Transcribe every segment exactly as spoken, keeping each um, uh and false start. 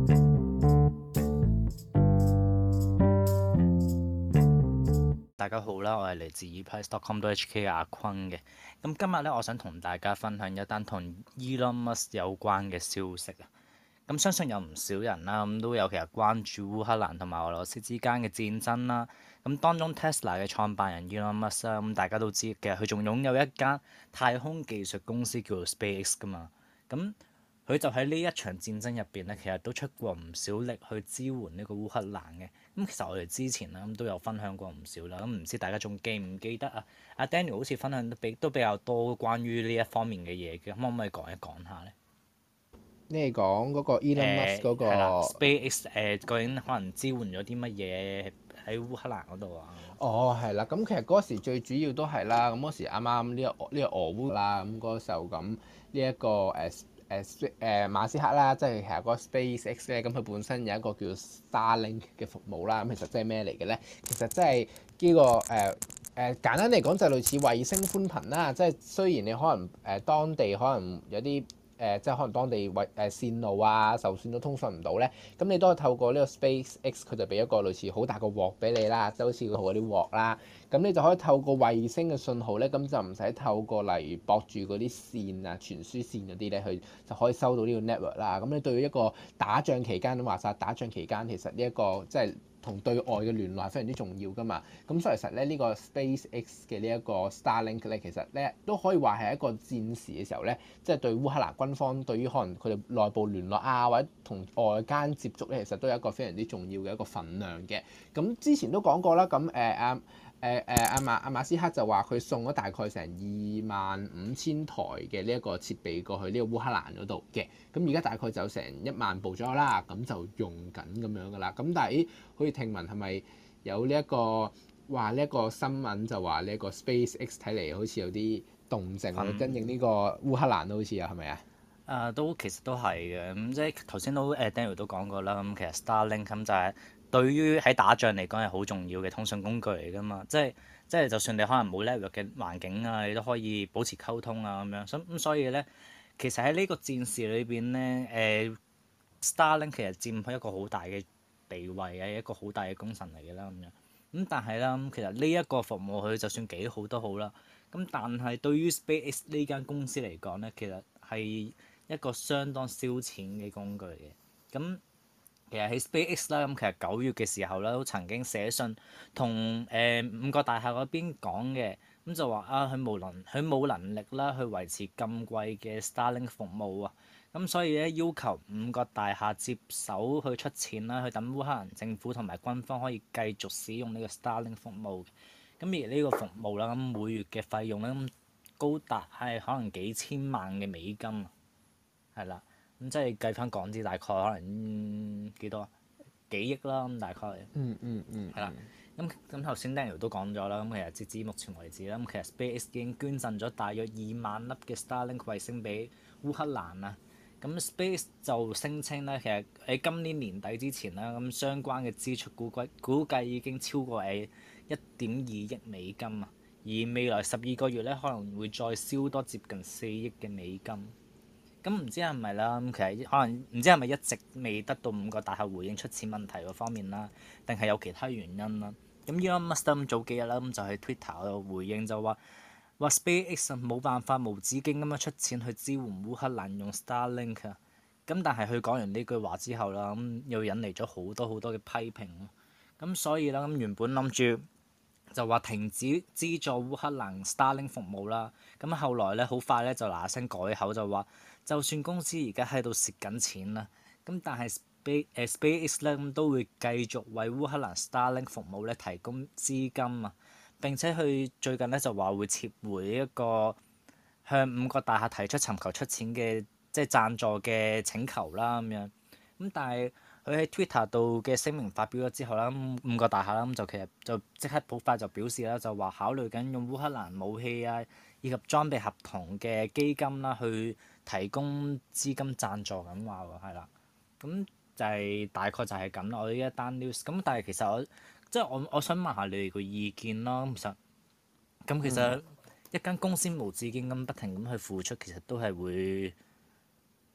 大家好啦，我係嚟自 e p r i c e dot com dot h k 嘅阿坤嘅。咁今日咧，我想同大家分享一單同 Elon Musk 有關嘅消息啊。咁相信有唔少人啦，咁都有其實關注烏克蘭同埋俄羅斯之間嘅戰爭啦。咁當中 Tesla 嘅創辦人 Elon Musk 啦，咁大家都知嘅，佢仲擁有一間太空技術公司叫做 SpaceX 噶嘛。咁佢就喺呢一場戰爭入邊咧，其實都出過唔少力去支援呢個烏克蘭嘅。咁其實我哋之前啦，咁都有分享過唔少啦。咁唔知大家仲記唔記得啊？阿 Daniel 好似分享得比都比較多關於呢一方面嘅嘢嘅，咁可唔可以講一講下咧？ 你係講嗰個 Elon Musk 嗰誒係啦個？ ，SpaceX 誒究竟可能支援咗啲乜嘢喺烏克蘭嗰度啊？ 哦，係啦，咁其實嗰時最主要都係啦，咁嗰時啱啱呢個呢個俄烏啦，咁嗰時候咁呢一個誒誒誒馬斯克啦，即係其實嗰個 SpaceX 咧，咁佢本身有一個叫 Starlink 嘅服務啦，咁其實即係咩嚟嘅咧？其實即係呢個誒誒、呃、簡單嚟講就類似衛星寬頻啦，即係雖然你可能誒、呃、當地可能有啲。誒、呃、即係可能當地為誒線路啊受損都通訊唔到咧，咁你都係透過呢個 SpaceX 佢就俾一個類似好大個鑊俾你啦，即係好似嗰啲鑊啦，咁你就可以透過衛星嘅信號咧，咁就唔使透過例如駁住嗰啲線啊傳輸線嗰啲咧，去就可以收到呢個 network 啦。咁你對於一個打仗期間，都話晒打仗期間其實呢、這、一個即係同對外嘅聯絡係非常之重要㗎嘛，咁所以其實咧呢個 SpaceX 嘅呢一個 Starlink 咧，其實咧都可以話係一個戰時嘅時候咧，即係對烏克蘭軍方對於可能佢哋內部聯絡啊，或者同外間接觸咧，其實都有一個非常之重要嘅一個份量嘅。咁之前都講過啦，咁誒阿誒誒阿馬阿馬斯克就話佢送咗大概成二萬五千台嘅呢一個設備過去呢個烏克蘭嗰度嘅，咁而家大概就有成一萬部左右啦，咁就用緊咁樣噶啦。咁但係咦，好似聽聞係咪有呢、這、一個話呢一個新聞就話呢一個 SpaceX 睇嚟好似有啲動靜喎， 分跟應呢個烏克蘭都好似啊，係咪啊？ 啊，都其實都係嘅，咁即係頭先都誒 Daniel 都講過啦。咁其實 Starlink 咁就係對於喺打仗嚟講係好重要嘅通訊工具嚟㗎嘛。即係即係就算你可能冇 network 嘅環境啊，你都可以保持溝通啊咁樣。咁咁所以咧，其實喺呢個戰事裏邊咧，誒、Starlink 其實佔據一個好大嘅地位嘅一個好大嘅功臣嚟嘅啦咁樣。咁但係啦，咁其實呢一個服務佢就算幾好都好啦。咁但係對於 SpaceX 呢間公司嚟講咧，其實係一個相當燒錢嘅工具嘅。咁其實喺 SpaceX 啦，咁其實九月嘅時候咧，都曾經寫信同誒、呃、五角大廈嗰邊講嘅，咁就話啊，佢冇能佢冇能力啦，去維持咁貴嘅 Starlink 服務啊。咁所以咧，要求五角大廈接手去出錢啦，去等烏克蘭政府同埋軍方可以繼續使用呢個 Starlink 服務。咁而呢個服務啦，咁每月嘅費用咧，咁高達係可能幾千萬嘅美金啊，係啦，咁即係計翻港紙大概可能、嗯、幾多啊？幾億啦，咁大概嗯嗯嗯係啦。咁咁頭先 Daniel 都講咗啦，咁其實截至目前為止啦，咁其實 SpaceX 已經捐贈咗大約二萬粒嘅 Starlink 衛星俾烏克蘭啊。咁 Space 就聲稱咧，其實喺今年年底之前啦，咁相關嘅支出估計估計已經超過誒一點二億美金啊，而未來十二個月咧可能會再燒多接近四億嘅美金。咁唔知係咪啦？咁其實可能唔知係咪一直未得到五個大廈回應出錢問題嗰方面啦，定係有其他原因啦？咁 Elon Musk 咁早幾日啦，咁就喺 Twitter 度回應就話話 SpaceX 冇辦法無止境咁樣出錢去支援烏克蘭用 Starlink 啊。咁但係佢講完呢句話之後啦，咁又引嚟咗好多好多嘅批評。咁所以啦，咁原本諗住就話停止資助烏克蘭 Starlink 服務啦。咁後來咧，好快咧就嗱嗱聲改口就話，就算公司而家喺度蝕緊錢啦，咁但係 Space 誒 SpaceX 咧咁都會繼續為烏克蘭 Starlink 服務咧提供資金啊。並且佢最近咧就話會撤回一個向五角大廈提出尋求出錢嘅即係贊助嘅請求啦咁樣。咁但係佢喺 Twitter 度嘅聲明發表咗之後啦，咁五角大廈啦咁就其實就即刻好快就表示啦，就話考慮緊用烏克蘭武器啊以及裝備合同嘅基金啦去提供資金贊助咁話喎，係啦。咁就係大概就係咁啦。我呢一單 news 咁，但係其實我即係我我想問下你哋個意見啦。咁其實咁其實一間公司無止境咁不停咁去付出，其實都係會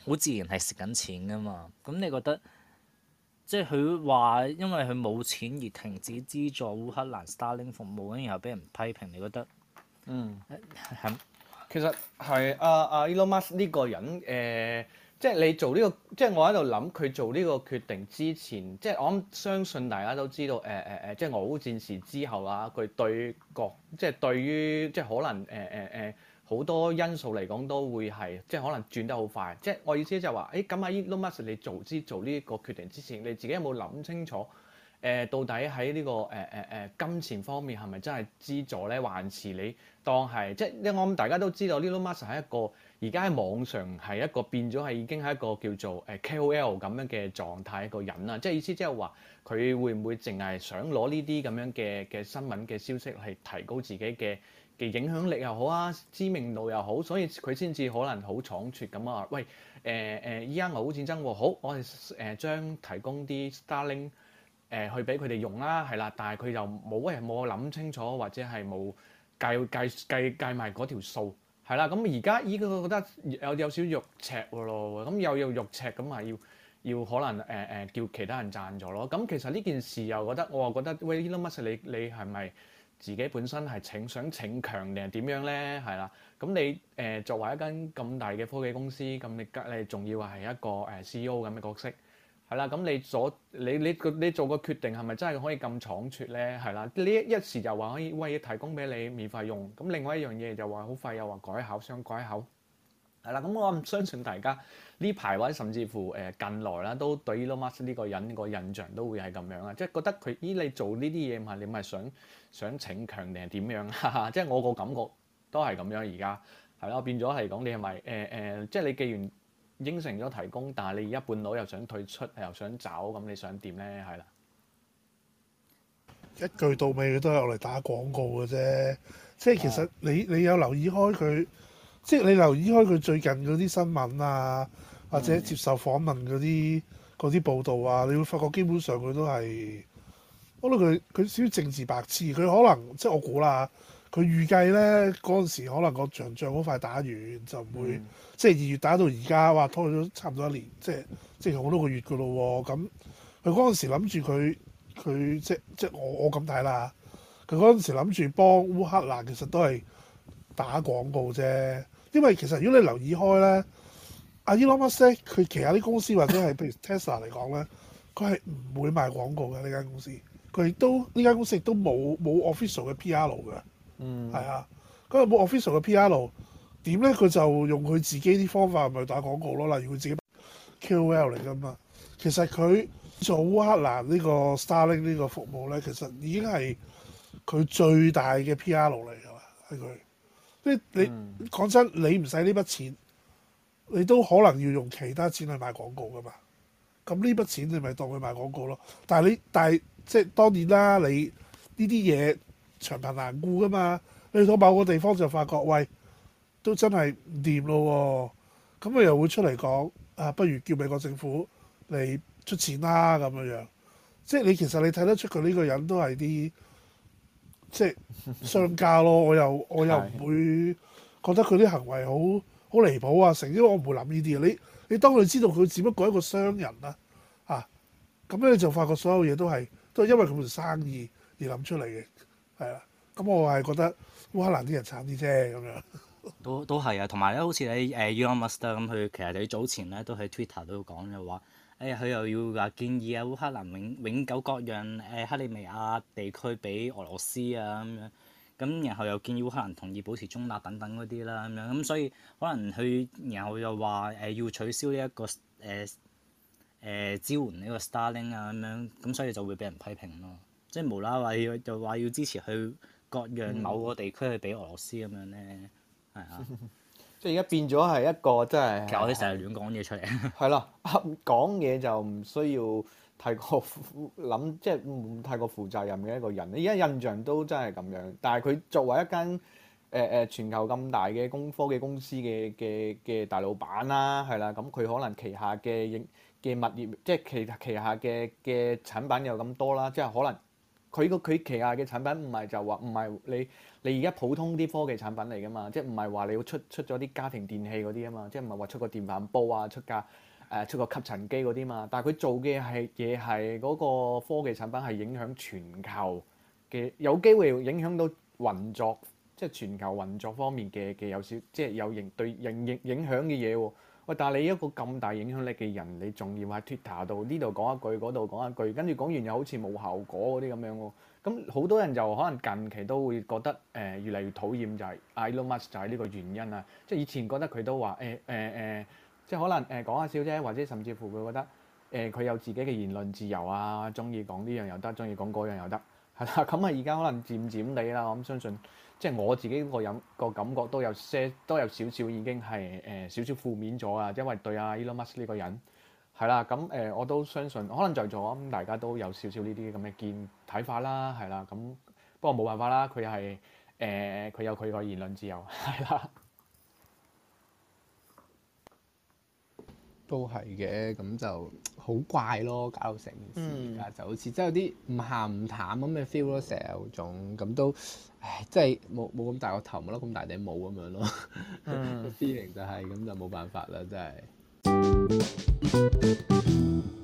好自然係蝕緊錢噶嘛。咁你覺得即係佢話因為佢冇錢而停止資助烏克蘭 Starlink 服務，然後俾人批評，你覺得嗯， 係其實係阿阿 Elon Musk 呢個人誒、呃，即係你做呢、這個，即係我喺度諗佢做呢個決定之前，即係我諗相信大家都知道誒誒誒，即係俄烏戰事之後啊，佢對國即係對於即係可能誒誒誒好多因素嚟講都會係即係可能轉得好快。即係我意思就係話，誒咁阿 Elon Musk 你做之做呢個決定之前，你自己有冇諗清楚？誒、呃、到底喺呢、這個誒誒誒金錢方面係咪真係資助咧？還是你當係即係因為我諗大家都知道 Elon Musk 係一個而家喺網上係一個變咗係已經係一個叫做誒 K O L 咁樣嘅狀態一個人啦。即係意思即係話佢會唔會淨係想攞呢啲咁樣嘅嘅新聞嘅消息嚟提高自己嘅嘅影響力又好啊，知名度又好，所以佢先至可能好倉促咁啊！喂誒誒，依家俄烏戰爭喎，好我哋誒將提供啲 Starlink。誒、呃、去俾佢哋用啦，係啦，但係佢又冇誒冇諗清楚，或者係冇計計計計埋嗰條數，係啦。咁而家依個覺得有有少肉赤喎咯，咁又要肉赤咁啊，要要可能誒誒、呃、叫其他人贊助咯。咁其實呢件事又覺得我又覺得喂 Elon Musk 你你係咪自己本身係逞想逞強定係點樣咧？係啦，咁你誒、呃、作為一間咁大嘅科技公司，咁你你仲要係一個誒 C E O 咁嘅角色？係啦，咁你所你你個你做個決定係咪真係可以咁倉促咧？係啦，呢一時就話可以喂提供俾你免費用，咁另外一樣嘢就話好快又話改口想改口，係啦，咁我唔相信大家呢排或者甚至乎誒近來啦，都對 Elon Musk 呢個人個印象都會係咁樣啊，即係覺得佢咦你做呢啲嘢嘛，你咪想想逞強定係點樣？哈哈，即係我個感覺都係咁樣而家係啦，變咗係講你係咪誒誒，即係你既然應承咗提供，但係你而家半路又想退出，又想走，咁你想點咧？係啦， 一句到尾佢都係用嚟打廣告嘅啫。即係其實你你有留意開佢，即係你留意開佢最近嗰啲新聞啊，或者接受訪問嗰啲嗰啲報導啊，你會發覺基本上佢都係，我覺得佢佢少少政治白痴。佢可能即係我估啦，佢預計咧嗰陣時可能個場仗好快打完，就唔會、嗯、即係二月打到而家，哇拖咗差唔多一年，即係即係好多個月㗎咯喎。咁佢嗰陣時諗住佢佢即即我我咁睇啦，佢嗰陣時諗住幫烏克蘭，其實都係打廣告啫。因為其實如果你留意開咧，阿 Elon Musk 佢旗下啲公司或者係譬如 Tesla 嚟講咧，佢係唔會賣廣告嘅呢間公司。佢亦都呢間公司亦都冇冇 official 嘅 P R 嘅。嗯，係啊，咁冇 official 嘅 P R 點咧？佢就用佢自己啲方法咪打廣告咯。例如佢自己 K O L 嚟㗎嘛。其實佢做烏克蘭呢個 Starlink 呢個服務咧，其實已經係佢最大嘅 P R 嚟㗎啦，係佢。即係你講、嗯、真，你唔使呢筆錢，你都可能要用其他錢去買廣告㗎嘛。咁呢筆錢你咪當佢買廣告咯。但係你但係即係當然啦，你呢啲嘢長貧難顧㗎嘛。你到某個地方就發覺，喂，都真係唔掂咯喎。咁佢又會出嚟講啊，不如叫美國政府嚟出錢啦咁樣樣。即係你其實你睇得出佢呢個人都係啲即係商家咯。我又我又唔會覺得佢啲行為好好離譜啊，成因為我唔會諗呢啲嘢。你你當佢知道佢只不過係一個商人啦，啊，咁咧你就發覺所有嘢都係都係因為佢盤生意而諗出嚟嘅，係啦。咁我係覺得烏克蘭啲人慘啲啫，咁樣。 都都係啊，同埋咧，好似你誒 Elon Musk 咁，佢其實你早前咧都喺 Twitter 都講嘅話，誒佢又要話建議啊烏克蘭永永久割讓誒克里米亞地區俾俄羅斯啊咁樣，咁然後又建議烏克蘭同意保持中立等等嗰啲啦咁樣，咁所以可能佢然後又話誒要取消呢一個誒誒支援呢個 Starlink 啊咁樣，咁所以就會俾人批評咯，即係無啦啦話要就話要支持去割讓某個地區去俾俄羅斯咁樣咧。係啊， 即係而家變咗係一個真係。 其實我哋成日亂講嘢出嚟。 係啦，講嘢就唔需要太過諗，即係唔太過負責任嘅一個人。你而家印象都真係咁樣，但係佢作為一間誒誒全球咁大嘅工科技公司嘅嘅嘅大老闆啦，係啦，咁佢可能旗下嘅嘅物業，即係旗旗下嘅嘅產品有咁多啦，即係可能佢個佢旗下嘅產品唔係就話唔係你你而家普通啲科技產品嚟㗎嘛，即係唔係話你要出出咗啲家庭電器嗰啲啊嘛，即係唔係話出個電飯煲啊，出架誒、呃、出個吸塵機嗰啲嘛，但係佢做嘅係嘢係嗰個科技產品係影響全球嘅，有機會影響到運作，即係全球運作方面嘅嘅有少即係有影對影影影響嘅嘢喎。喂，但係你一個咁大影響力嘅人，你仲要喺 Twitter 度呢度講一句，嗰度講一句，跟住講完又好似冇效果嗰啲咁樣喎。咁好多人就可能近期都會覺得誒、呃、越嚟越討厭就係 Elon Musk 就係呢個原因啊。即係以前覺得佢都話誒誒誒，即係可能誒、呃、講下笑啫，或者甚至乎佢覺得誒佢、呃、有自己嘅言論自由啊，中意講呢樣又得，中意講嗰樣又得，係啦。咁啊而家可能漸漸地啦，我諗相信。即係我自己個飲個感覺都有些都有少少已經係誒少少負面咗啊，因為對阿 Elon Musk 呢個人係啦，咁誒、呃、我都相信可能在座咁大家都有少少呢啲咁嘅見睇法啦，係啦，咁不過冇辦法啦，佢係誒佢有佢個言論自由係啦。 都係嘅，咁就好怪咯，搞到成件事而家、嗯、就好似真係有啲唔鹹唔淡咁嘅 feel 咯，成日有種咁都，唉，即係冇冇咁大個頭，冇得咁大頂帽咁樣咯。嗯，feeling 就係、是、咁就冇辦法啦，真係。